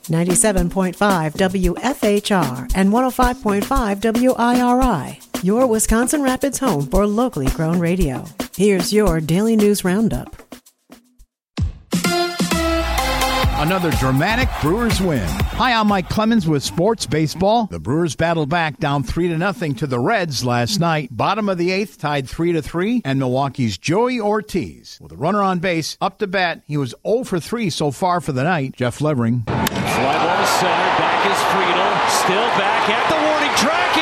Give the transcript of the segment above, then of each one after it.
97.5 WFHR and 105.5 WIRI, your Wisconsin Rapids home for locally grown radio. Here's your Daily News Roundup. Another dramatic Brewers win. Hi, I'm Mike Clemens with Sports Baseball. The Brewers battled back down 3-0 to the Reds last night. Bottom of the eighth, tied 3-3, and Milwaukee's Joey Ortiz, with a runner on base, up to bat. He was 0 for 3 so far for the night. Jeff Levering. Fly ball to center. Back is Friedel. Still back at the warning track,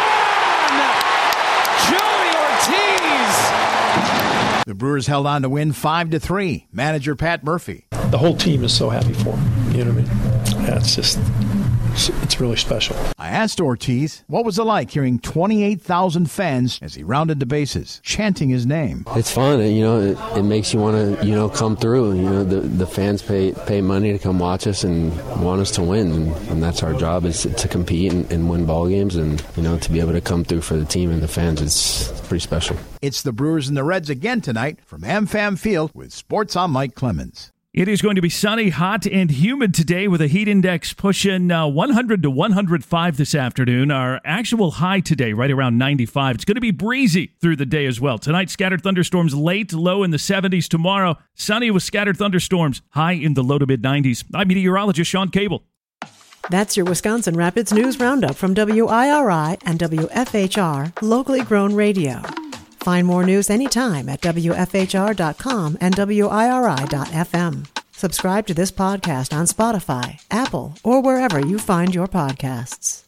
and it's gone! Joey Ortiz! The Brewers held on to win 5-3. Manager Pat Murphy. The whole team is so happy for him. You know what I mean? Yeah, it's really special. I asked Ortiz, what was it like hearing 28,000 fans as he rounded the bases, chanting his name? It's fun. It makes you want to, come through. The fans pay money to come watch us and want us to win. And that's our job, is to compete and win ball games. And, to be able to come through for the team and the fans, it's pretty special. It's the Brewers and the Reds again tonight from AmFam Field with Sports. I'm Mike Clemens. It is going to be sunny, hot, and humid today with a heat index pushing 100 to 105 this afternoon. Our actual high today, right around 95. It's going to be breezy through the day as well. Tonight, scattered thunderstorms late, low in the 70s. Tomorrow, sunny with scattered thunderstorms, high in the low to mid-90s. I'm meteorologist Sean Cable. That's your Wisconsin Rapids News Roundup from WIRI and WFHR, locally grown radio. Find more news anytime at WFHR.com and WIRI.FM. Subscribe to this podcast on Spotify, Apple, or wherever you find your podcasts.